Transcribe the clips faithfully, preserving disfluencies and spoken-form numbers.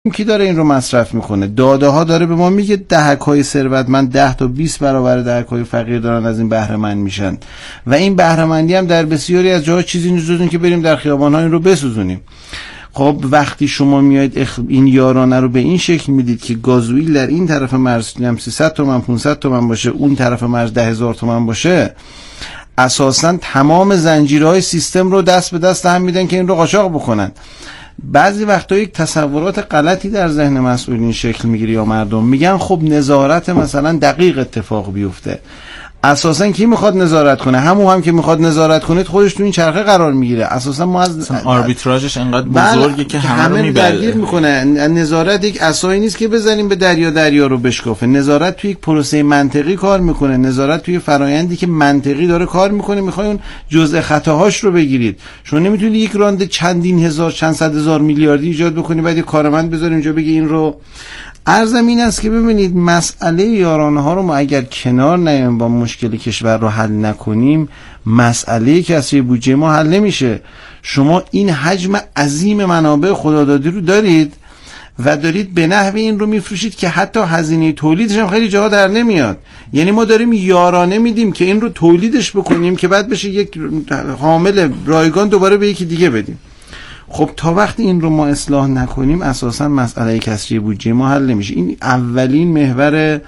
کی داره این رو مصرف میکنه؟ داده ها داره به ما میگه دهک‌های ثروتمند ده تا بیست برابر دهک‌های فقیر دارن از این بهره مند میشن و این بهره مندی هم در بسیاری از جاها چیزی نیست که بریم در خیابان‌ها این رو بسوزونیم. خب وقتی شما میاید این یارانه رو به این شکل میدید که گازوئیل در این طرف مرز سیصد تومن پانصد تومن باشه، اون طرف مرز ده هزار تومن باشه، اساساً تمام زنجیرهای سیستم رو دست به دست هم میدن که این رو قاچاق بکنن. بعضی وقتا یک تصورات غلطی در ذهن مسئولین شکل میگیره یا مردم میگن خب نظارت مثلا دقیق اتفاق بیفته. اساسا کی میخواد نظارت کنه؟ همون هم که میخواد نظارت کنه خودش تو این چرخه قرار میگیره. اساسا ما از آربیتراژش انقدر بزرگه که همه رو میبره میکنه. نظارت یک عصایی نیست که بزنیم به دریا دریا رو بشکافه. نظارت توی یک پروسه منطقی کار میکنه. نظارت توی فرایندی که منطقی داره کار میکنه. میخوای اون جزء خطاهاش رو بگیرید. شما نمیتونید یک راند چندین هزار چند صد هزار میلیاردی ایجاد بکنید بعد یک کارمند بذارید اینجا بگه این رو. عرضم این است که ببینید مسئله یارانه ها رو ما اگر کنار نیایم با مشکل کشور رو حل نکنیم، مسئله کسری بودجه ما حل نمیشه. شما این حجم عظیم منابع خدادادی رو دارید و دارید به نحو این رو میفروشید که حتی هزینه تولیدش هم خیلی جاها در نمیاد. یعنی ما داریم یارانه میدیم که این رو تولیدش بکنیم که بعد بشه یک حامل رایگان دوباره به یکی دیگه بدیم. خب تا وقتی این رو ما اصلاح نکنیم اساسا مسئله کسری بودجه ما حل نمیشه. این اولین محور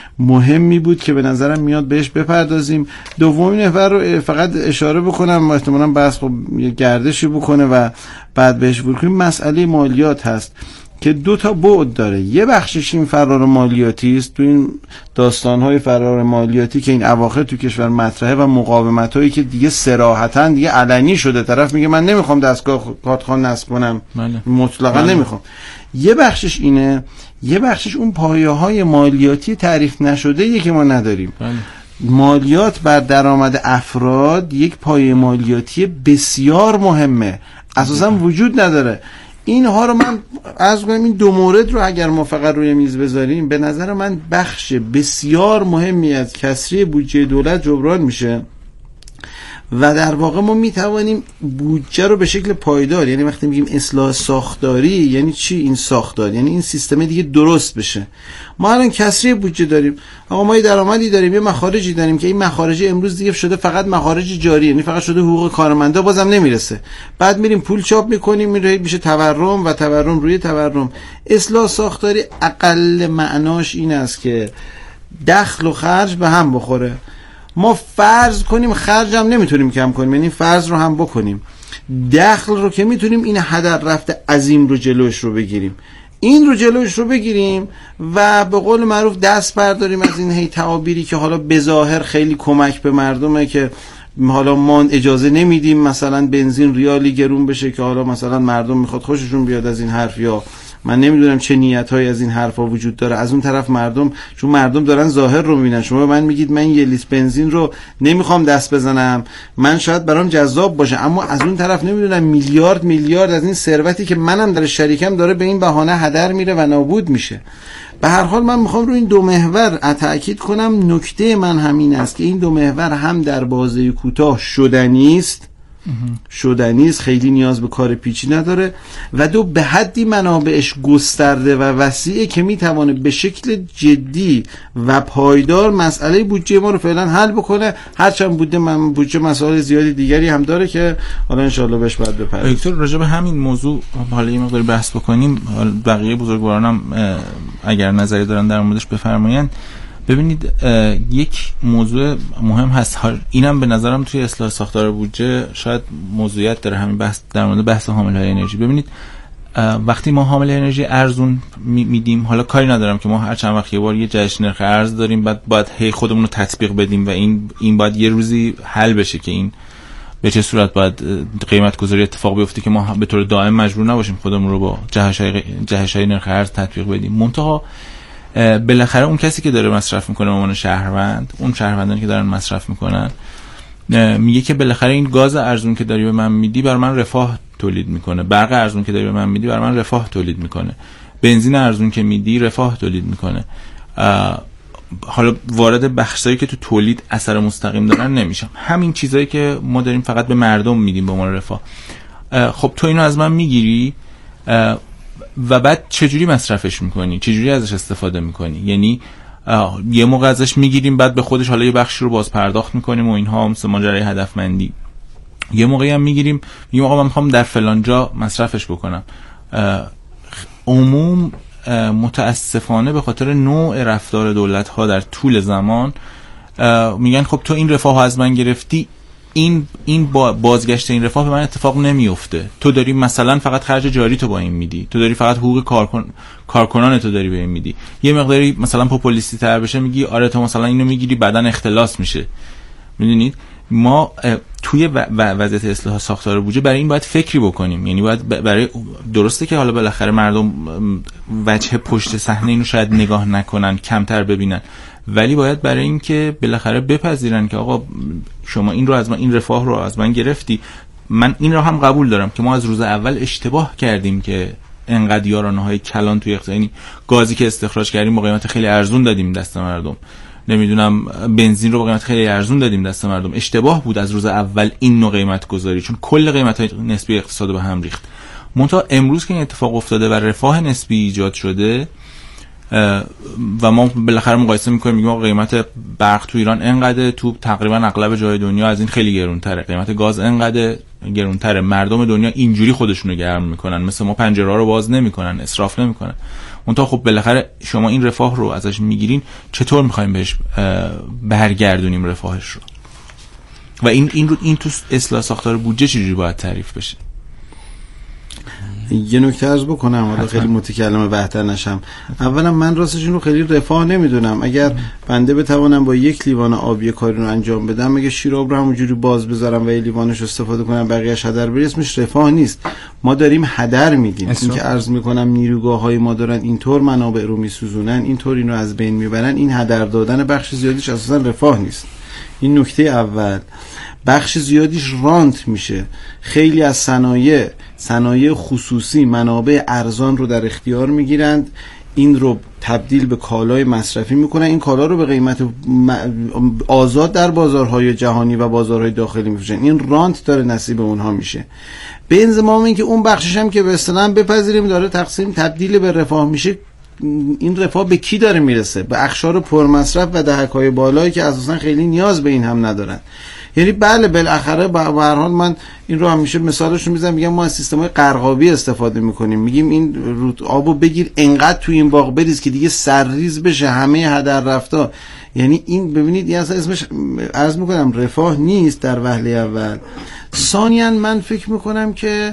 مهمی بود که به نظرم میاد بهش بپردازیم. دومین محور رو فقط اشاره بکنم، احتمالاً بحث خب یه گردشی بکنه و بعد بهش ورود کنیم. مسئله مالیات هست که دو تا بعد داره. یه بخشش این فرار مالیاتی است، تو این داستان‌های فرار مالیاتی که این اواخر تو کشور مطرحه و مقاومت‌هایی که دیگه صراحتاً دیگه علنی شده، طرف میگه من نمیخوام دستگاه کارتخوان نصب کنم، مطلقاً نمیخوام. یه بخشش اینه، یه بخشش اون پایه‌های مالیاتی تعریف نشده که ما نداریم. بله. مالیات بر درآمد افراد یک پایه مالیاتی بسیار مهمه، اساساً وجود نداره. اینها رو من عرض کنم این دو مورد رو اگر ما فقط روی میز بذاریم به نظر من بخش بسیار مهمی از کسری بودجه دولت جبران میشه و در واقع ما میتوانیم بودجه رو به شکل پایدار، یعنی وقتی میگیم اصلاح ساختاری یعنی چی این ساختار؟ یعنی این سیستم دیگه درست بشه. ما الان کسری بودجه داریم، آقا ما یه درآمدی داریم، یه مخارجی داریم که این مخارج امروز دیگه شده فقط مخارج جاری، یعنی فقط شده حقوق کارمندا، بازم نمیرسه. بعد میریم پول چاپ میکنیم، میره میشه تورم و تورم روی تورم. اصلاح ساختاری اقل معناش این است که دخل و خرج به هم بخوره. ما فرض کنیم خرج هم نمیتونیم کم کنیم، یعنی فرض رو هم بکنیم، دخل رو که میتونیم این هدر رفته عظیم رو جلوش رو بگیریم، این رو جلوش رو بگیریم و به قول معروف دست برداریم از این هی تعابیری که حالا بظاهر خیلی کمک به مردمه که حالا ما اجازه نمیدیم مثلا بنزین ریالی گرون بشه که حالا مثلا مردم میخواد خوششون بیاد از این حرف، یا من نمیدونم چه نیت‌هایی از این حرفا وجود داره. از اون طرف مردم، چون مردم دارن ظاهر رو میبینن، شما به من میگید من یه لیتر بنزین رو نمیخوام دست بزنم، من شاید برام جذاب باشه، اما از اون طرف نمیدونم میلیارد میلیارد از این ثروتی که منم در شریکم داره به این بهانه هدر میره و نابود میشه. به هر حال من میخوام رو این دو محور تاکید کنم. نکته من همین است که این دو محور هم در بازه کوتاه شدنی است، شدنی است، خیلی نیاز به کار پیچی نداره، و دو به حدی منابعش گسترده و وسیعه که میتوانه به شکل جدی و پایدار مسئله بودجه ما رو فعلا حل بکنه. هرچند بوده من بودجه مسائل زیادی دیگری هم داره که حالا انشالله بهش باید بپردازیم. دکتر راجع به همین موضوع حالا یه مقدار بحث بکنیم، بقیه بزرگوارانم اگر نظری دارن در موردش بفرمایند. ببینید یک موضوع مهم هست، اینم به نظرم توی اصلاح ساختار بودجه شاید موضوعیت داره، همین بحث در مورد بحث حامل‌های انرژی. ببینید وقتی ما حامل انرژی ارزون میدیم، حالا کاری ندارم که ما هر چند وقت یه بار یه جهش نرخ ارز داریم، بعد باید هی خودمون رو تطبیق بدیم و این این باید یه روزی حل بشه که این به چه صورت باید قیمت گذاری اتفاق بیفته که ما به طور دائم مجبور نباشیم خودمون رو با جهش‌های جهش‌های نرخ ارز تطبیق بدیم. منتها بالاخره اون کسی که داره مصرف میکنه به عنوان شهروند، اون شهروندانی که دارن مصرف میکنن، میگه که بالاخره این گاز ارزون که داری به من میدی بر من رفاه تولید میکنه، برق ارزون که داری به من میدی بر من رفاه تولید میکنه، بنزین ارزون که میدی رفاه تولید میکنه. حالا وارد بخشایی که تو تولید اثر مستقیم دارن نمیشم، همین چیزایی که ما داریم فقط به مردم میدیم به عنوان رفاه. خب تو اینو از من میگیری، و بعد چجوری مصرفش میکنی، چجوری ازش استفاده میکنی. یعنی یه موقع ازش میگیریم بعد به خودش حالا یه بخشی رو باز پرداخت میکنیم و اینها مثل ماجرای هدفمندی. یه موقعی هم میگیریم یه موقع من میخوام در فلان جا مصرفش بکنم. عموم متاسفانه به خاطر نوع رفتار دولت ها در طول زمان میگن خب تو این رفاه از من گرفتی، این این بازگشت این رفاه به من اتفاق نمیفته. تو داری مثلا فقط خرج جاری تو با این میدی، تو داری فقط حقوق کارکن کارکنان تو داری به این میدی. یه مقداری مثلا پاپولیستی تر بشه میگی آره تو مثلا اینو میگیری بعدن اختلاس میشه. میدونید ما توی وضعیت اصلاح ساختار بودجه برای این باید فکری بکنیم. یعنی باید برای درسته که حالا بالاخره مردم وجه پشت صحنه اینو شاید نگاه نکنن، کمتر ببینن، ولی باید برای این که بالاخره بپذیرن که آقا شما این رو از من، این رفاه رو از من گرفتی، من این رو هم قبول دارم که ما از روز اول اشتباه کردیم که انقدر یارانه‌های کلان توی اقتصاد، یعنی گازی که استخراج کردیم با قیمت خیلی ارزون دادیم دست مردم، نمیدونم بنزین رو با قیمت خیلی ارزون دادیم دست مردم. اشتباه بود از روز اول این نوع قیمت گذاری، چون کل قیمت‌های نسبی اقتصاد به هم ریخت. منتها امروز که این اتفاق افتاده و رفاه نسبی ایجاد شده و ما بالاخره مقایسه می‌کنیم میگیم قیمت برق تو ایران انقدر، تو تقریبا اغلب جای دنیا از این خیلی گرونتره، قیمت گاز انقدر گرونتره، مردم دنیا اینجوری خودشونو گرم میکنن، مثل ما پنجره‌ها رو باز نمیکنن، اسراف نمیکنن. منتها خب بالاخره شما این رفاه رو ازش میگیرین، چطور میخوایم بهش برگردونیم رفاهش رو؟ و این این رو این تو اصلاح ساختار بودجه چجوری باید تعریف بشه؟ یه نکته عرض بکنم حالا خیلی متکلم بهتر نشم. اولا من راستش این رو خیلی رفاه نمیدونم. اگر بنده بتوانم با یک لیوان آبی کاری رو انجام بدم، مگه شیر آب رو همونجوری باز بذارم و یه لیوانش استفاده کنم بقیه‌اش هدر بره، اسمش رفاه نیست. ما داریم هدر میدیم. این که عرض میکنم نیروگاه‌های ما دارن اینطور منابع رو میسوزونن، اینطور اینو از بین میبرن، این هدر دادن بخش زیادیش اساسا رفاه نیست. این نکته اول. بخش زیادیش رانت میشه. خیلی از صنایع صنایع خصوصی منابع ارزان رو در اختیار میگیرند، این رو تبدیل به کالای مصرفی میکنن، این کالا رو به قیمت آزاد در بازارهای جهانی و بازارهای داخلی میفروشن. این رانت داره نصیب اونها میشه. به انضمام این که اون بخشش هم که به اصطلاح بپذیریم داره تقسیم تبدیل به رفاه میشه، این رفاه به کی داره میرسه؟ به اقشار پرمصرف و دهک‌های بالایی که اساسا خیلی نیاز به این هم ندارن. یعنی بله بالاخره به هر حال من این رو همیشه مثالش رو میزنم، میگم ما از سیستم‌های قرقابی استفاده میکنیم، میگیم این رود آبو بگیر انقدر تو این باغ بریز که دیگه سرریز بشه همه هدر رفتا. یعنی این ببینید یه اصلا اسمش عرض میکنم رفاه نیست در وهله اول. ثانیاً من فکر میکنم که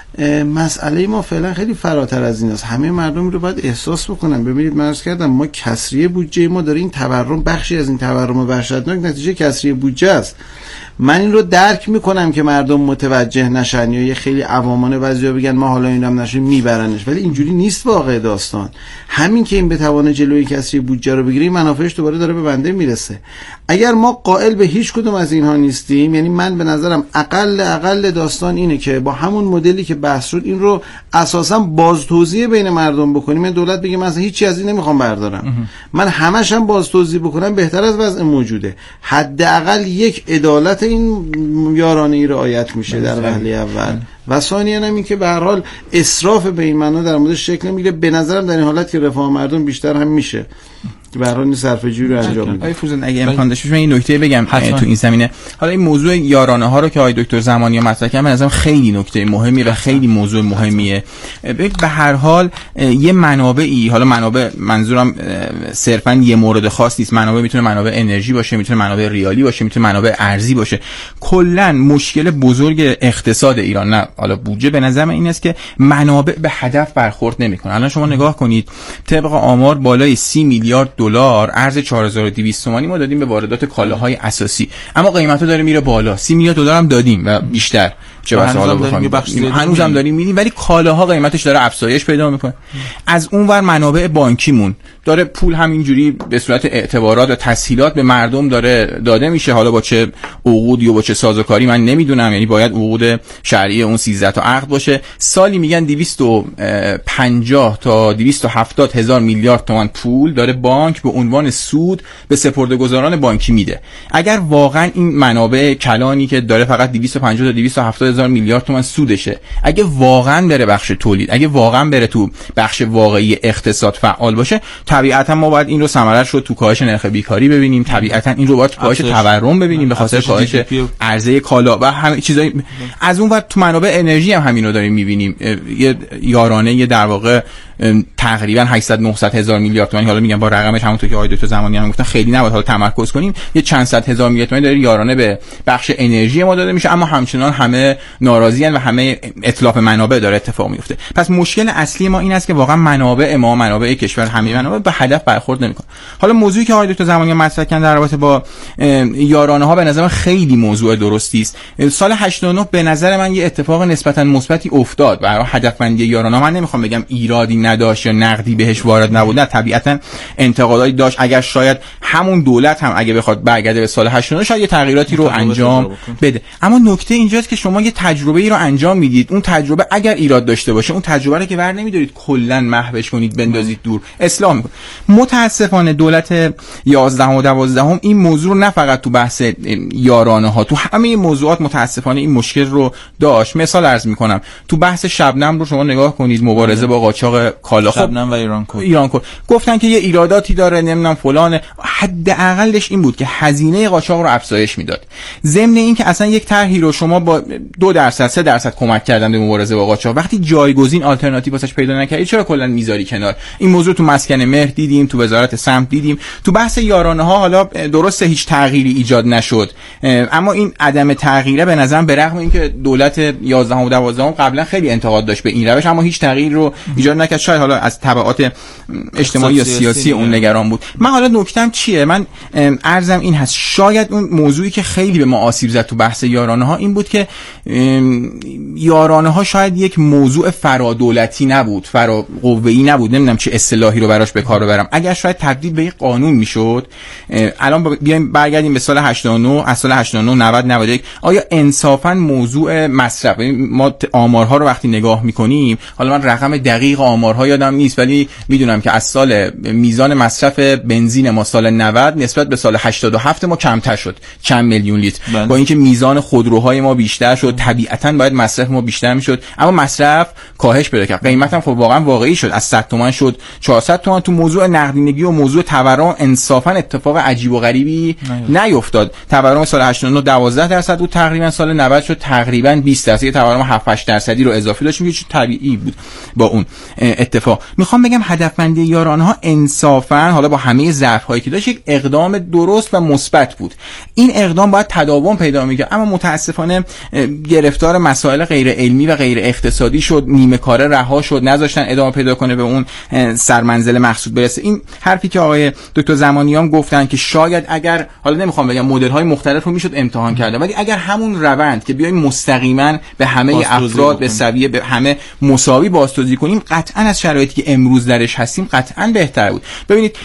مسئله ما فعلا خیلی فراتر از این است. همه مردم رو باید احساس بکنن. ببینید من عرض کردم ما کسری بودجه ما داره، این تورم بخشی از این تورم وحشتناک نتیجه کسری بودجه است. من این رو درک میکنم که مردم متوجه نشن یا یه خیلی عوامانه بعضیا بگن ما حالا اینم نشه میبرنش، ولی اینجوری نیست واقع داستان. همین که این بتونه جلوی کسری بودجه رو بگیره، منافعش دوباره داره به بنده میرسه. اگر ما قائل به هیچ کدوم از اینها نیستیم، یعنی من به نظرم اقل اقل داستان اینه که با همون مدلی که بحث شد این رو اساسا باز توزیع بین مردم بکنیم. من دولت بگه من هیچی از این نمیخوام بردارم، من همش هم باز توزیع بکنم بهتر از وضع موجوده. حداقل یک عدالت این یارانه ای رعایت میشه در وهله اول. و ثانیاً هم این که به هر حال اسراف به این معنا در موردش شکل نمیگیره. به نظرم در این حالت که رفاه مردم بیشتر هم میشه به هر حال این صرفه‌جویی رو انجام میده. آقای فروزان اگه امکان داشت من این نکته بگم حتما. تو این زمینه حالا این موضوع یارانه ها رو که آقای دکتر زمانی مطرح کردن، به نظرم خیلی نکته مهمی و خیلی موضوع مهمیه. به هر حال یه منابعی، حالا منابع منظورم صرفاً یه مورد خاص نیست، منابع میتونه منابع انرژی باشه، میتونه منابع ریالی باشه، میتونه منابع ارزی باشه. کلا مشکل بزرگ اقتصاد ایران، نه حالا بودجه، به نظر من این است که منابع به هدف برخورد نمیکنه. الان شما نگاه کنید طبق آمار بالای سی میلیارد دلار ارز چهار هزار و دویست تومانی ما دادیم به واردات کالاهای اساسی، اما قیمتا داره میره بالا. سی میلیارد دلار هم دادیم و بیشتر، چه بسا حالا بخوایم هنوزم داریم میدیم، ولی کالاها قیمتش داره افزایش پیدا میکنه. از اونور منابع بانکیمون داره پول همینجوری به صورت اعتبارات و تسهیلات به مردم داره داده میشه، حالا با چه عقود یا با چه سازوکاری من نمیدونم، یعنی باید عقود شرعی اون سیزده تا عقد باشه. سالی میگن دویست و پنجاه تا دویست و هفتاد هزار میلیارد تومان پول داره بانک به عنوان سود به سپرده‌گذاران بانکی میده. اگر واقعا این منابع کلانی که داره فقط دویست و پنجاه تا دویست و هفتاد هزار میلیارد تومان سودشه. اگه واقعا بره بخش تولید، اگه واقعا بره تو بخش واقعی اقتصاد فعال باشه، طبیعتا ما باید این رو ثمرش رو تو کاهش نرخ بیکاری ببینیم، طبیعتا این رو باید تو کاهش تورم ببینیم به خاطر کاهش عرضه کالا و همه چیزای. از اون ور تو منابع انرژی هم همین رو داریم می‌بینیم. یه یارانه یه در واقع تقریبا هشتصد نهصد هزار میلیارد تومان، حالا میگم با رقمش همونطور که آقای دکتر زمانی هم گفتن خیلی نباید حالا تمرکز کنیم، یه چند صد هزار میلیارد تومان داره یارانه به بخش انرژی ما داده میشه، اما همچنان همه ناراضی ان و همه اتلاف منابع داره اتفاق میفته. پس مشکل اصلی ما این است که واقعا منابع ما، منابع کشور، همه منابع به هدف برخورد نمیکنه. حالا موضوعی که آقای دکتر زمانی مطرح کردن در رابطه با یارانه ها به نظر من خیلی موضوع درستی است. سال هشتاد و نه به نظر من یه اتفاق نسبتا مثبتی افتاد. برای هدفمندی یارانه من نمیخوام بگم ایرادی نداشت یا نقدی بهش وارد نبود، نه طبیعتا انتقادایی داشت. اگر شاید همون دولت هم اگه بخواد برگرده به سال هشتاد و نه شاید یه تغییراتی رو انجام بده. اما نکته اینجاست که شما یه تجربه ای رو انجام میدید، اون تجربه اگر ایراد داشته باشه، اون تجربه رو که ور نمیدارید کلا محوش کنید بندازید دور، اصلاح میکنید. متاسفانه دولت یازدهم و دوازدهم این موضوع رو نه فقط تو بحث یارانه ها، تو همه موضوعات متاسفانه این مشکل رو داشت. مثال عرض میکنم، تو بحث شبنم رو شما نگاه کنید، مبارزه با قاچاق کالا، خب شبنم و ایران کور ایران کور گفتن که یه ایراداتی داره، نمیدونم فلان، حداقلش این بود که هزینه قاچاق رو افزایش میداد. ضمن این که اصلا یک طرحی رو شما با دو درصد سه درصد کمک کردن به مبارزه با قاچاق، وقتی جایگزین آلترناتیو واسش پیدا نکردی چرا کلا میذاری کنار؟ این موضوع تو مسکن مهر دیدیم، تو وزارت سمت دیدیم، تو بحث یارانه ها حالا درسته هیچ تغییری ایجاد نشد، اما این عدم تغییره به نظرم به رغم اینکه دولت یازدهم و دوازدهم قبلا خیلی انتقاد داشت به این روش، اما هیچ تغییر رو ایجاد نکرد. شاید حالا از تبعات اجتماعی یا سیاسی اون نگران بود. من حالا نکتم چیه؟ من عرضم این هست، شاید اون موضوعی که خیلی به ما آسیب زد تو بحث یارانه ها این بود که یارانه ها شاید یک موضوع فرادولتی نبود، فرا قوه‌ای نبود، نمیدونم چه اصطلاحی رو براش به کار ببرم. اگر شاید تبدیل به یک قانون میشد، الان بیایم برگردیم به سال هشتاد و نه، از سال هشتاد و نه نود نود و یک، آیا انصافا موضوع مصرف، ما آمارها رو وقتی نگاه میکنیم، حالا من رقم دقیق آمارها یادم نیست ولی میدونم که از سال میزان مصرف بنزین ما سال نود نسبت به سال هشتاد و هفت ما کمتر شد، چند میلیون لیتر. بله. با اینکه میزان خودروهای ما بیشتر شد، طبیعتاً باید مصرف ما بیشتر میشد، اما مصرف کاهش پیدا کرد. قیمت هم خب واقعا واقعی شد، از صد تومان شد چهارصد تومان. تو موضوع نقدینگی و موضوع تورم انصافا اتفاق عجیب و غریبی نیفتاد. تورم سال هشتاد و نه دوازده درصد بود، تقریبا سال نود شد تقریبا بیست درصد، تورم هفت هشت درصدی رو اضافی داشتیم که طبیعی بود با اون اتفاق. میخوام بگم هدفمندی یارانه ها انصافا حالا با همه ضعف هایی که داشت یک اقدام درست و مثبت بود. این اقدام باید تداوم پیدا می‌کرد، اما متاسفانه گرفتار مسائل غیر علمی و غیر اقتصادی شد، نیمه کاره رها شد، نذاشتن ادامه پیدا کنه به اون سرمنزل مقصود برسه. این حرفی که آقای دکتر زمانیان گفتن که شاید اگر حالا نمیخوام بگم مدل‌های مختلف رو میشد امتحان کرد، ولی اگر همون روند که بیایم مستقیما به همه افراد به سویه به همه مساوی بازتوزیع کنیم، قطعا از شرایطی که امروز درش هستیم قطعا بهتر بود. ببینید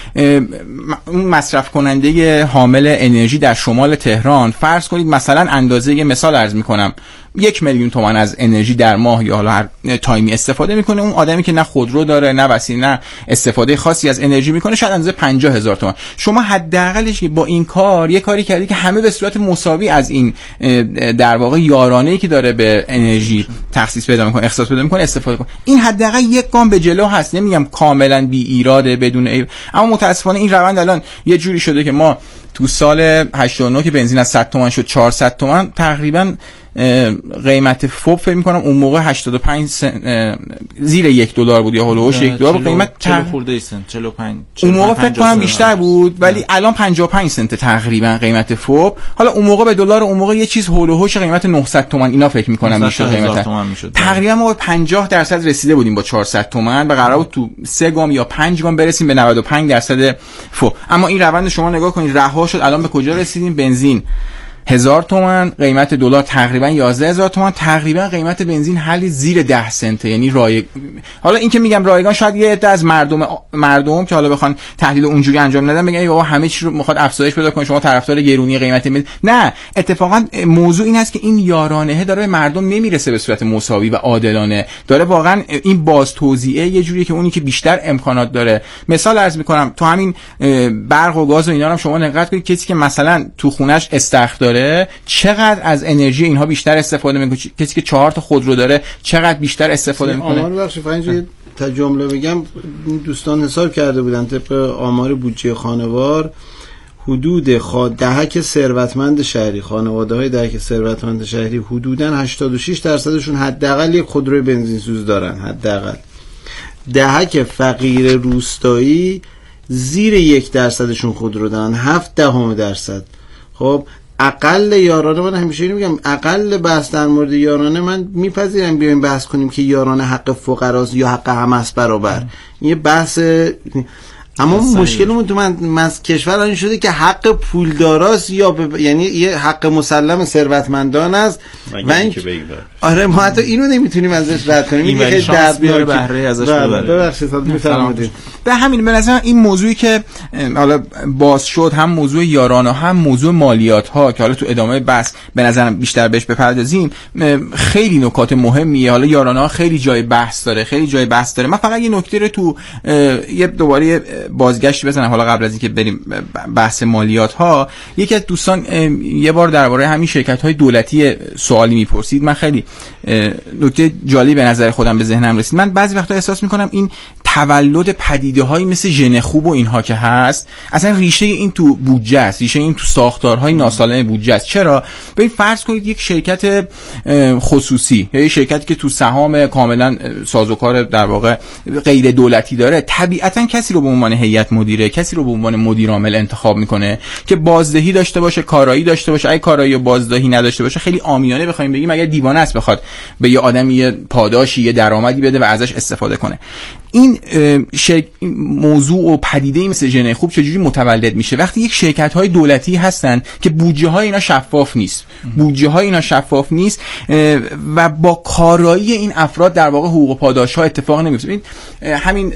اون مصرف کننده حامل انرژی در شمال تهران، فرض کنید مثلا اندازه یه مثال عرض میکنم یک میلیون تومان از انرژی در ماه یا حالا هر تایمی استفاده میکنه. اون آدمی که نه خودرو داره نه وسیله نه استفاده خاصی از انرژی میکنه شاید اندازه پنجاه هزار تومان. شما حداقلش با این کار یه کاری کردی که همه به صورت مساوی از این در واقع یارانه‌ای که داره به انرژی تخصیص پیدا میکنه، اختصاص پیدا میکنه استفاده کنه. این حداقل یک گام به جلو هست. نمیگم کاملا بی ایراده بدون ایب، اما متاسفانه این روند الان یه جوری شده که ما تو سال هشتاد و نه که بنزین از صد تومان شد چهارصد تومان، تقریبا قیمت فوب فکر می‌کنم اون موقع هشتاد و پنج سنت زیر یک دلار بود یا هولوش یک دلار. قیمت چهل خورده سنت چهل و پنج اون موقع فکر کنم بیشتر بود، ولی الان پنجاه و پنج سنت تقریبا قیمت فوب. حالا اون موقع به دلار اون موقع یه چیز هولوش قیمت نهصد تومان اینا فکر می‌کنم میشه قیمت. تقریبا ما پنجاه درصد رسیده بودیم با چهارصد تومان و قرار بود تو سه گام یا پنج گام برسیم به نود و پنج درصد فوب. اما این روند شما نگاه کنید رها شد، الان به کجا رسیدیم؟ بنزین هزار تومان، قیمت دلار تقریبا یازده هزار تومان، تقریبا قیمت بنزین حلی زیر ده سنت. یعنی رایگ حالا این که میگم رایگان شاید یه عده از مردم مردم که حالا بخوان تحلیل اونجوری انجام ندن بگن ای بابا همه چی رو میخواد افزایش پیدا کنه، شما طرفدار گرونی قیمت بنزین. نه، اتفاقا موضوع این است که این یارانه داره به مردم نمیرسه به صورت مساوی و عادلانه. داره واقعا این باز توزیعه یه جوری که اونی که بیشتر امکانات داره. مثال عرض میکنم تو همین برق و گاز و اینا هم شما دقت کنید کسی که مثلا تو خونش استخر داره داره چقدر از انرژی اینها بیشتر استفاده میکنه، کسی که چهار تا خودرو داره چقدر بیشتر استفاده میکنه. آمار بخش فنج تا جمله بگم، دوستان حساب کرده بودن طبق آمار بودجه خانوار حدود خا... دهک ثروتمند شهری، خانواده‌های دهک ثروتمند شهری حدوداً هشتاد و شش درصدشون حداقل یک خودروی بنزینسوز دارن. حداقل دهک فقیر روستایی زیر یک درصدشون خودرو دارن، هفت دهم درصد. خب اقل یارانه، من همیشه اینو میگم، اقل بحث در مورد یارانه من میپذیرم بیایم بحث کنیم که یارانه حق فقراست یا حق همه است برابر. این بحث، اما مشکلمون تو من مز کشور این شده که حق پولداراست یا ب... یعنی یه حق مسلم ثروتمندان است و این که آره ما حتی اینو نمیتونیم ازش رد کنیم. این خیلی درد میاره بهره ازش ببره. ببخشید میفرمایید. به همین به نظر این موضوعی که حالا باز شد، هم موضوع یارانه هم موضوع مالیات ها که حالا تو ادامه بحث به نظرم بیشتر بهش بپردازیم، خیلی نکات مهمیه. حالا یارانه ها خیلی جای بحث داره، خیلی جای بحث داره. من فقط یه نکته رو تو یه دوباره بازگشت بزنم حالا قبل از اینکه بریم بحث مالیات ها. یکی از دوستان یه بار درباره همین شرکت های دولتی سوالی میپرسید، من خیلی نکته جالبی به نظر خودم به ذهنم رسید. من بعضی وقتا احساس میکنم این تولد پدیده هایی مثل ژن خوب و اینها که هست، اصلا ریشه این تو بودجه است، ریشه این تو ساختارهای ناسالم بودجه است. چرا؟ ببین فرض کنید یک شرکت خصوصی یا یک شرکتی که تو سهام کاملا سازوکار در واقع غیر دولتی داره، طبیعتا کسی رو به عنوان هیئت مدیره، کسی رو به عنوان مدیر عامل انتخاب میکنه که بازدهی داشته باشه، کارایی داشته باشه. اگه کارایی و بازدهی نداشته باشه، خیلی عامیانه بخوایم بگیم اگه دیوانه است بخواد به یه آدمی یه پاداشی، یه درآمدی بده و ازش استفاده کنه. این شرک... موضوع و پدیده‌ای مثل ژن خوب چجوری متولد میشه؟ وقتی یک شرکت‌های دولتی هستن که بودجه‌های اینا شفاف نیست، بودجه‌های اینا شفاف نیست و با کارایی این افراد در واقع حقوق و پاداش‌ها اتفاق نمیفته. همین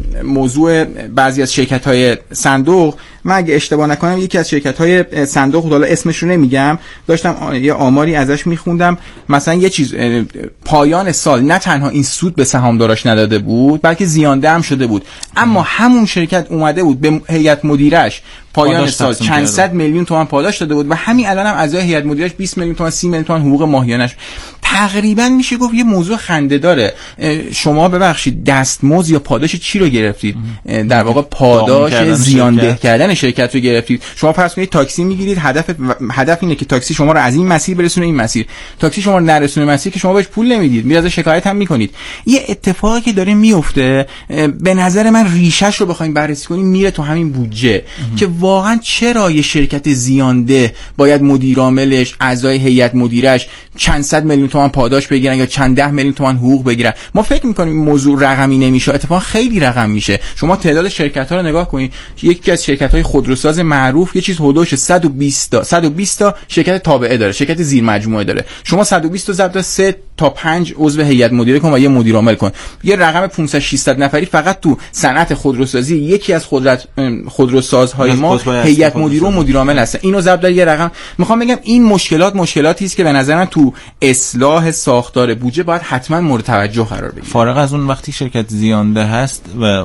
موضوع بعضی از شرکت‌های صندوق، من اگه اشتباه نکنم یکی از شرکت‌های صندوق، حالا اسمش رو نمیگم، داشتم یه آماری ازش میخوندم، مثلا یه چیز پایان سال نه تنها این سود به سهامداراش نداده بود بلکه زیانده هم شده بود، اما همون شرکت اومده بود به هیئت مدیرش پایان سال چند صد میلیون تومان پاداش داده بود و همین الان هم اعضای هیئت مدیرش بیست میلیون تومان، سی میلیون تومان حقوق ماهیانش. تقریبا میشه گفت یه موضوع خنده داره. شما ببخشید دستمزد یا پاداش چی رو گرفتید؟ در واقع پاداش زیانده کردن شرکت رو گرفتید. شما فرض کنید تاکسی میگیرید، هدف هدف اینه که تاکسی شما رو از این مسیر برسونه این مسیر، تاکسی شما رو نرسونه مسیر که شما بهش پول نمیدید، میاد ازش شکایت هم میکنید. یه اتفاقی که داره میفته به نظر من ریشش رو بخوایم بررسی کنیم میره تو همین بودجه که واقعا چرا یه شرکت زیانده باید مدیر عاملش، اعضای هیئت مدیرش چند صد میلیون تومان پاداش بگیرن یا چند ده میلیون تومان حقوق بگیرن؟ ما فکر میکنیم این موضوع رقمی نمیشه، اتفاقا خیلی رقم میشه. شما تعداد شرکت ها رو نگاه کنید، یکی از شرکت های خودروساز معروف یه چیز حدودش صد و بیست تا صد و بیست تا شرکت تابعه داره، شرکت زیر مجموعه داره. شما صد و بیست تا ضرب سه تا پنج عضو هیئت مدیره کن و یه مدیر عامل کن، یه رقم پانصد ششصد نفری فقط تو صنعت خودروسازی یکی از خودرات خودروسازهای ما هیئت مدیره و مدیر عامل هستن. اینو ضرب در یه رقم، میخوام بگم این مشکلات مشکلاتی است که به نظر من تو اصلاح ساختار بودجه باید حتما مورد توجه قرار بگیره. فارغ از اون وقتی شرکت زیانده هست و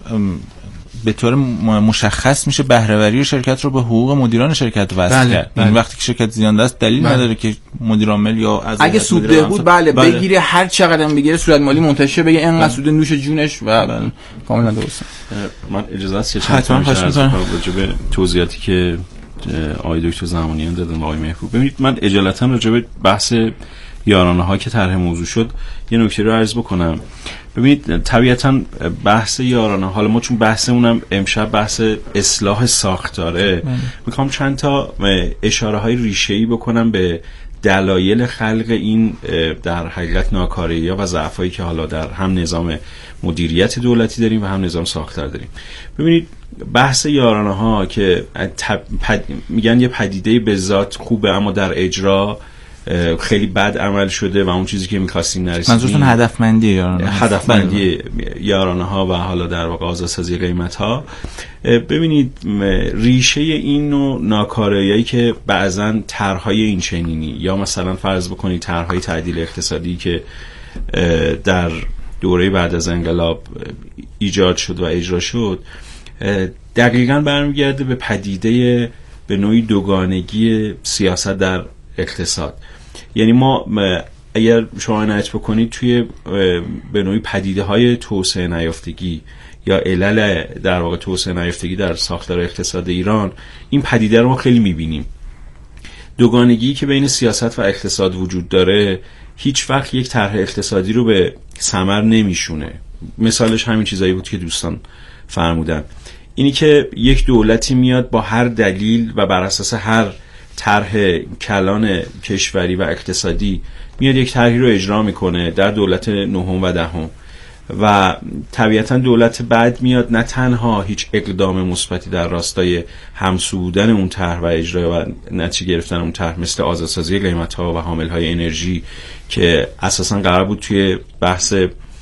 به طور مشخص میشه بهره‌وری شرکت رو به حقوق مدیران شرکت وصل کرد. این وقتی که شرکت زیانده است دلیل بله. نداره که مدیر عامل یا از اگه سودده بود بله, بله بگیره، هر چقدر هم بگیره صورت مالی منتشر بگه اینقدر سود نوش جونش و بله. کاملا درسته. من اجازه است چند تا راجع به توضیحاتی که آقای دکتر زمانیان دادن و آقای محبوب. ببینید من اجالتا راجع به بحث یارانه ها که طرح موضوع شد یه نکته رو عرض بکنم. ببینید طبیعتا بحث یارانه، حالا ما چون بحثمونم امشب بحث اصلاح ساختاره، میخوام چند تا اشاره های ریشه‌ای بکنم به دلایل خلق این در حقیقت ناکاری‌ها و ضعفایی که حالا در هم نظام مدیریت دولتی داریم و هم نظام ساختار داریم. ببینید بحث یارانه ها که پد... میگن یه پدیده به ذات خوبه اما در اجرا خیلی بد عمل شده و اون چیزی که می‌خواستیم نرسیدیم. منظورتون هدفمندی یارانه هدفمندی یارانه ها و حالا در واقع آزادسازی قیمت ها. ببینید ریشه این نوع ناکاریایی که بعضاً طرح‌های این چنینی یا مثلا فرض بکنید طرح‌های تعدیل اقتصادی که در دوره بعد از انقلاب ایجاد شد و اجرا شد دقیقاً برمیگرده به پدیده به نوعی دوگانگی سیاست در اقتصاد. یعنی ما اگر شما عنایت بکنید توی به نوعی پدیده های توسعه نیافتگی یا علل در واقع توسعه نیافتگی در ساختار اقتصاد ایران، این پدیده رو ما خیلی میبینیم. دوگانگی که بین سیاست و اقتصاد وجود داره هیچ وقت یک طرح اقتصادی رو به ثمر نمیشونه. مثالش همین چیزایی بود که دوستان فرمودن، اینی که یک دولتی میاد با هر دلیل و بر اساس هر طرح کلان کشوری و اقتصادی میاد یک طرحی رو اجرا میکنه در دولت نهم و دهم و طبیعتا دولت بعد میاد نه تنها هیچ اقدام مثبتی در راستای همسو بودن اون طرح و اجرا و نتیجه گرفتن اون طرح مثل آزادسازی قیمت‌ها و حامل‌های انرژی که اساساً قرار بود توی بحث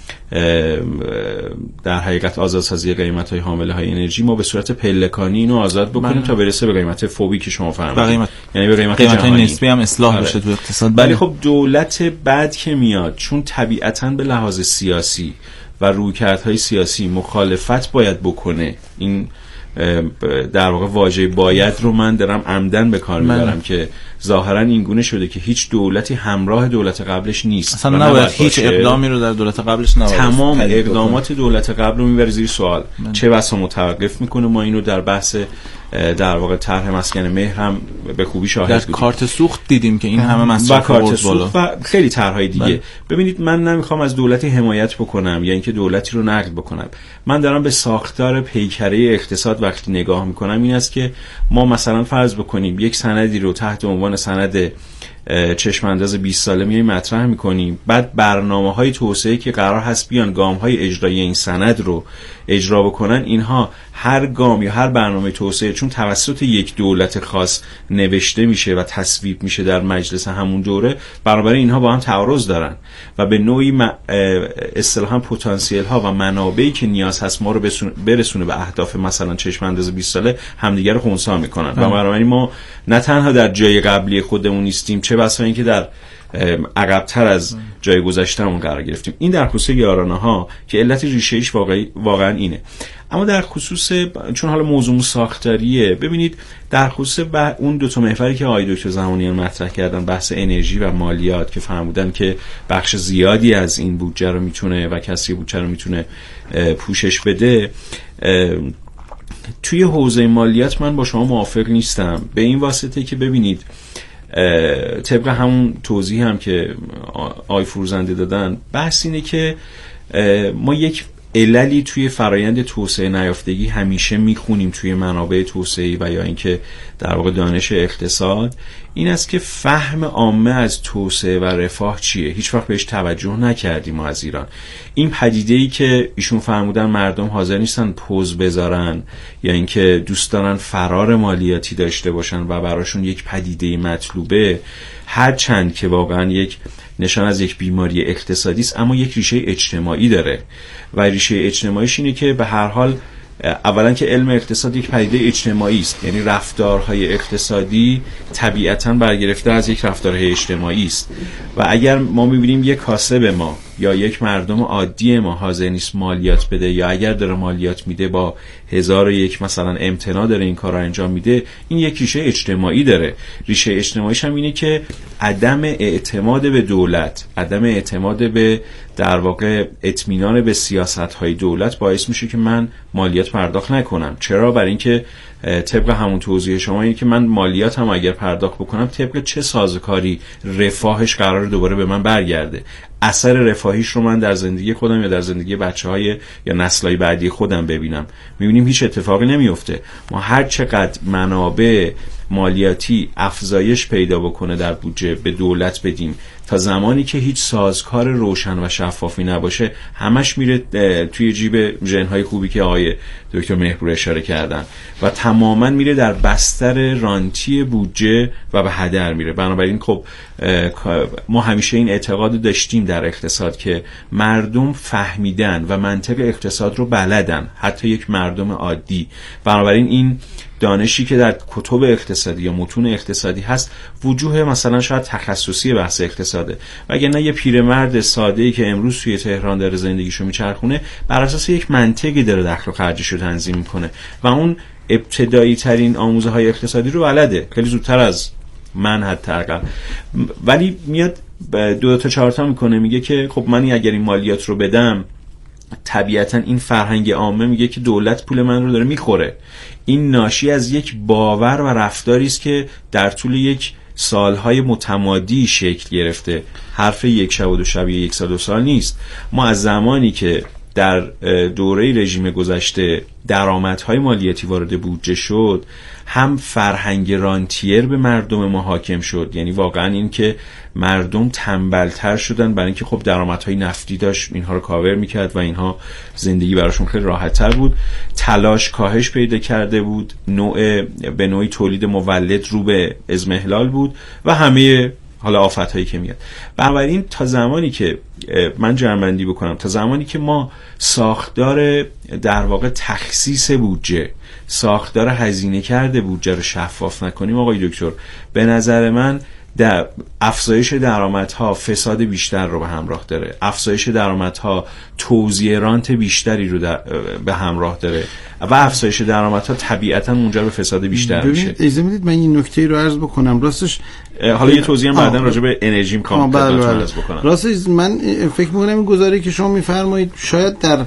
در حقیقت آزادسازی قیمت‌های حامله‌های انرژی ما به صورت پلکانی اینو آزاد بکنیم من. تا برسه به قیمت فوبی که شما فرمودید، قیمت... یعنی به قیمت جهانی نسبی هم اصلاح بشه تو اقتصاد. ولی خب دولت بعد که میاد چون طبیعتاً به لحاظ سیاسی و رویکردهای سیاسی مخالفت باید بکنه، این در واقع واژه باید رو من دارم عمدن به کار میبرم که ظاهرا این گونه شده که هیچ دولتی همراه دولت قبلش نیست، اصلا نباید هیچ اقدامی رو در دولت قبلش نباید تمام اقدامات دولت قبل رو میبره زیر سوال، من. چه بسا متوقف میکنه. ما اینو در بحث در واقع طرح مسکن مهر هم به خوبی شاهد در بودیم. کارت سوخت دیدیم که این همه مصرف کارت سوخت و خیلی طرحهای دیگه. بله. ببینید من نمیخوام از دولتی حمایت بکنم یا اینکه دولتی رو نقد بکنم، من دارم به ساختار پیکره اقتصاد وقتی نگاه میکنم این است که ما مثلا فرض بکنیم یک سندی رو تحت عنوان سند چشم انداز بیست ساله میایم مطرح میکنیم، بعد برنامه‌های توسعه که قرار هست بیان گام‌های اجرایی این سند رو اجرا بکنن، اینها هر گام یا هر برنامه توسعه چون توسط یک دولت خاص نوشته میشه و تصویب میشه در مجلس همون دوره، بنابراین اینها با هم تعارض دارن و به نوعی اصطلاحاً پتانسیل ها و منابعی که نیاز هست ما رو برسونه به اهداف مثلا چشم انداز بیست ساله همدیگه رو خنثی میکنن و بنابراین ما نه تنها در جای قبلی خودمون نیستیم، چه بسا اینکه در عقب‌تر از جای گذشتهمون قرار گرفتیم. این در خصوص یارانه ها که علت ریشه ایش واقعی واقعا اینه. اما در خصوص چون حالا موضوع ساختاریه، ببینید در خصوص اون دو تا محوری که آقای دکتر زمانیان مطرح کردن، بحث انرژی و مالیات که فرمودن که بخش زیادی از این بودجه رو میتونه و کسری بودجه رو میتونه پوشش بده، توی حوزه مالیات من با شما موافق نیستم به این واسطه که ببینید طبق همون توضیح هم که آقای فروزنده دادن، بحث اینه که ما یک عللی توی فرایند توسعه نیافتگی همیشه میخونیم توی منابع توسعه و یا اینکه در واقع دانش اقتصاد، این است که فهم عامه از توسعه و رفاه چیه. هیچ وقت بهش توجه نکردیم ما از ایران. این پدیده‌ای که ایشون فرمودن مردم حاضر نیستن پوز بذارن یا اینکه دوست دارن فرار مالیاتی داشته باشن و براشون یک پدیده مطلوبه، هر چند که واقعا یک نشان از یک بیماری اقتصادی است، اما یک ریشه اجتماعی داره و ریشه اجتماعیش اینه که به هر حال اولا که علم اقتصاد یک پدیده اجتماعی است، یعنی رفتارهای اقتصادی طبیعتاً برگرفته از یک رفتارهای اجتماعی است و اگر ما می‌بینیم یک کاسب ما یا یک مردم عادی ما حاضر نیست مالیات بده یا اگر داره مالیات میده با هزار و یک مثلا امتناع داره این کار رو انجام میده، این یک ریشه اجتماعی داره. ریشه اجتماعیش هم اینه که عدم اعتماد به دولت، عدم اعتماد به در واقع اطمینان به سیاست‌های دولت باعث میشه که من مالیات پرداخت نکنم. چرا؟ برای اینکه طبق همون توضیح شما اینه که من مالیات هم اگر پرداخت بکنم طبق چه سازوکاری رفاهش قرار دوباره به من برگرده، اثر رفاهیش رو من در زندگی خودم یا در زندگی بچه‌های یا نسل‌های بعدی خودم ببینم. می‌بینیم هیچ اتفاقی نمیفته. ما هر چقدر منابع مالیاتی افزایش پیدا بکنه در بودجه به دولت بدیم، تا زمانی که هیچ سازکار روشن و شفافی نباشه همش میره توی جیب ژن‌های خوبی که آقای دکتر مهرپور اشاره کردن و تماما میره در بستر رانتی بودجه و به هدر میره. بنابراین خب ما همیشه این اعتقاد داشتیم در اقتصاد که مردم فهمیدن و منطق اقتصاد رو بلدن، حتی یک مردم عادی. بنابراین این دانشی که در کتب اقتصادی یا متون اقتصادی هست وجوه مثلا شاید تخصصی بحث اقتصاده، وگرنه یه پیرمرد ساده‌ای که امروز توی تهران داره زندگیشو میچرخونه بر اساس یک منطقی داره دخل و خرجشو تنظیم میکنه و اون ابتدایی ترین آموزه های اقتصادی رو بلده، خیلی زودتر از من حداقل. ولی میاد دو تا چهار تا میکنه، میگه که خب من اگر این مالیات رو بدم، طبیعتا این فرهنگ عامه میگه که دولت پول من رو داره میخوره. این ناشی از یک باور و رفتاری است که در طول یک سالهای متمادی شکل گرفته. حرف یک شب و دو شب یا یک سال دو سال نیست. ما از زمانی که در دوره رژیم گذشته درآمدهای مالیاتی وارد بودجه شد، هم فرهنگ رانتیر به مردم ما حاکم شد، یعنی واقعا این که مردم تنبلتر شدن برای اینکه خب درآمدهای نفتی داشت اینها رو کاور میکرد و اینها زندگی براشون خیلی راحت‌تر بود، تلاش کاهش پیدا کرده بود، نوع به نوعی تولید مولد رو به اضمحلال بود و همه حالا آفت‌هایی که میاد. بنابراین تا زمانی که من جمع‌بندی بکنم، تا زمانی که ما ساختار در واقع تخصیص بودجه، ساختار هزینه کرده بودجه رو شفاف نکنیم آقای دکتر، به نظر من در افزایش درآمدها فساد بیشتر رو به همراه داره، افزایش درآمدها توزیع رانت بیشتری رو در به همراه داره و افزایش درآمدها طبیعتا منجر به فساد بیشتر میشه. ببینید اجازه میدید من این نکته رو عرض بکنم. راستش حالا یه توضیح هم بعداً راجع به انرژی می‌خوام عرض بکنم. راستش من فکر می‌کنم این گزاره‌ای که شما می‌فرمایید شاید در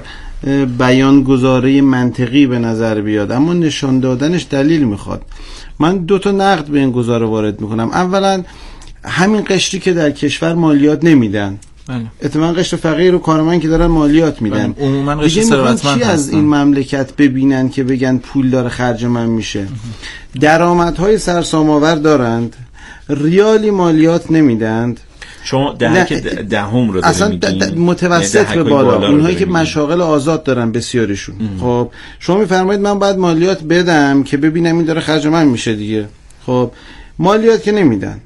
بیان گزاره منطقی به نظر بیاد، اما نشان دادنش دلیل میخواد. من دو تا نقد به این گزاره وارد میکنم. اولا همین قشری که در کشور مالیات نمیدن، اتفاقا قشر فقیر و کارمند که دارن مالیات میدن، عموما قشر ثروتمند چی از این مملکت ببینن که بگن پول داره خرج من میشه؟ درآمدهای سرسام‌آور دارند، ریالی مالیات نمیدند. شما دهک دهم رو اصلا متوسط به بالا، اونهایی که مشاغل آزاد دارن بسیاریشون. خب شما میفرمایید من باید مالیات بدم که ببینم این داره خرج من میشه دیگه. خب مالیات که نمیدن.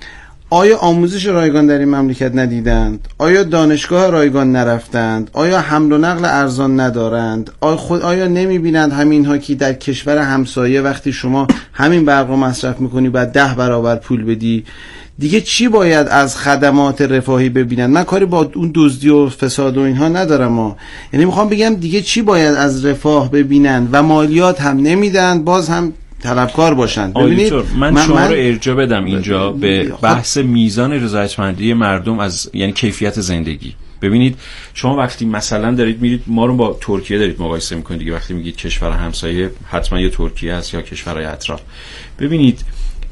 آیا آموزش رایگان در این مملکت ندیدند؟ آیا دانشگاه رایگان نرفتند؟ آیا حمل و نقل ارزان ندارند؟ آیا خود آیا نمیبینند همین ها که در کشور همسایه وقتی شما همین برق رو مصرف میکنی بعد ده برابر پول بدی؟ دیگه چی باید از خدمات رفاهی ببینن؟ من کاری با اون دزدی و فساد و اینها ندارم ها. یعنی میخوام بگم دیگه چی باید از رفاه ببینن و مالیات هم نمیدن، باز هم طلبکار باشن. ببینید من, من شما رو ارجاع بدم اینجا به بحث میزان رضایتمندی مردم از یعنی کیفیت زندگی. ببینید شما وقتی مثلا دارید میرید، ما رو با ترکیه دارید مقایسه میکنید دیگه، وقتی میگید کشور همسایه حتما یا ترکیه است یا کشورهای اطراف. ببینید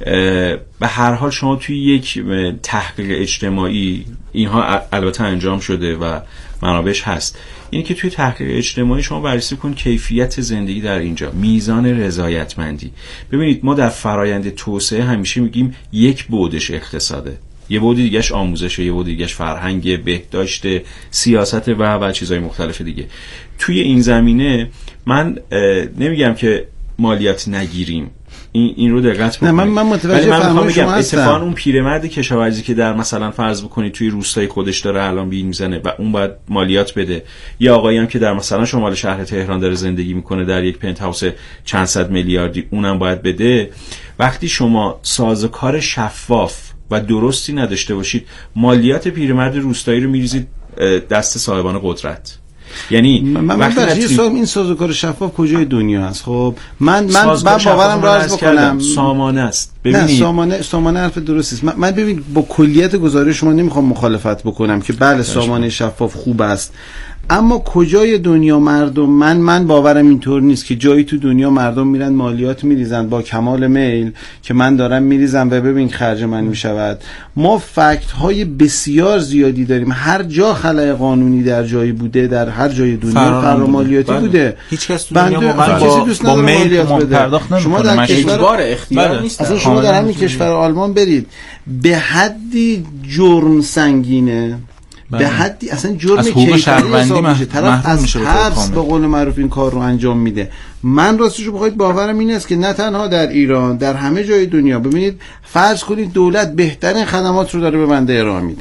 به هر حال شما توی یک تحقیق اجتماعی، اینها البته انجام شده و منابعش هست، اینی که توی تحقیق اجتماعی شما بررسی کن کیفیت زندگی در اینجا، میزان رضایتمندی. ببینید ما در فرایند توسعه همیشه میگیم یک بعدش اقتصاده، یه بعد دیگه‌اش آموزشه، یه بعد دیگه‌اش فرهنگ، بهداشت، سیاست و و چیزهای مختلف دیگه. توی این زمینه من نمیگم که مالیات نگیریم، این این رو دقت بکنید. نه من من متوجه فرمایش شما هستم. اتفاقا اون پیرمرد کشاورزی که در مثلا فرض بکنید توی روستای خودش داره الان بیل میزنه و اون باید مالیات بده، یا آقایی هم که در مثلا شمال شهر تهران داره زندگی میکنه در یک پنت هاوس چند صد میلیاردی، اونم باید بده. وقتی شما سازوکار شفاف و درستی نداشته باشید، مالیات پیرمرد روستایی رو میریزید دست صاحبان قدرت. یعنی من وقتی سوال این سازوکار شفاف کجای دنیا هست؟ خب من من من باورم رو عرض بکنم سامانه است. ببینید نه سامانه سامانه حرف درستی است. من, من ببین با کلیت گزارش شما نمیخوام مخالفت بکنم که بله سامانه شفاف خوب است، اما کجای دنیا مردم، من من باورم اینطور نیست که جایی تو دنیا مردم میرن مالیات میریزن با کمال میل که من دارم میریزم و ببین خرج من میشود. ما فکت های بسیار زیادی داریم، هر جا خلأ قانونی در جایی بوده، در هر جای دنیا فرار مالیاتی بله. بوده. هیچ کس تو دنیا واقعا با, با میل پرداخت نمیکنه. شما در کشور اختیار نیست. اصلا شما در همین کشور آلمان برید، به حدی جرم سنگینه، بله. به حدی اصلا جرم کیفری حساب میشه، طرف از حبس به قول معروف این کار رو انجام میده. من راستش بخواید باورم این است که نه تنها در ایران، در همه جای دنیا. ببینید فرض کنید دولت بهترین خدمات رو داره به بنده ارائه میده،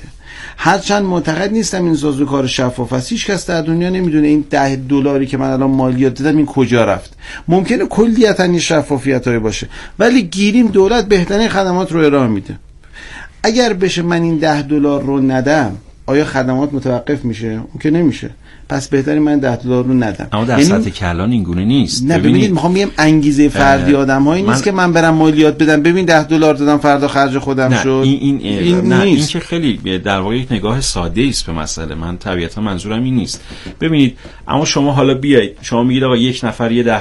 هرچند معتقد نیستم این سازوکار شفاف است، هیچ کس در دنیا نمیدونه این ده دلاری که من الان مالیات دادم این کجا رفت. ممکنه کلیتا این شفافیتایی باشه، ولی گیریم دولت بهترین خدمات رو ارائه میده. اگر بشه من این ده دلار رو ندم، آیا خدمات متوقف میشه؟ اون که نمیشه. پس بهتره من ده دلار رو ندم. اما در یعنی سطح کلان این گونه نیست. نه ببینید میخوام بگم انگیزه فردی آدمایی نیست من... که من برم مالیات بدم ببین ده دلار دادم فردا خرج خودم نه، شد. این این, این نه نیست. این که خیلی در واقع یک نگاه ساده است به مسئله. من طبیعتا منظورم این نیست. ببینید اما شما حالا بیایید شما میگید آقا یک نفر یه ده